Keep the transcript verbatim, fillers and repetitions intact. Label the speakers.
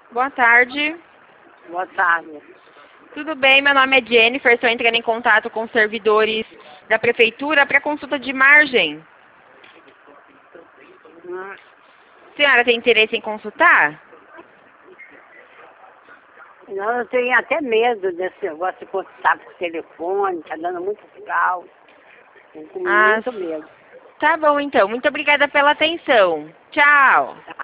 Speaker 1: Boa tarde.
Speaker 2: Boa tarde.
Speaker 1: Tudo bem? Meu nome é Jennifer. Estou entrando em contato com os servidores da prefeitura para consulta de margem.
Speaker 2: Hum,
Speaker 1: A senhora tem interesse em consultar?
Speaker 2: Não, eu tenho até medo desse negócio de contar por telefone, tá dando muito fraude. Tenho com
Speaker 1: Ah,
Speaker 2: muito medo.
Speaker 1: tá bom então. Muito obrigada pela atenção. Tchau.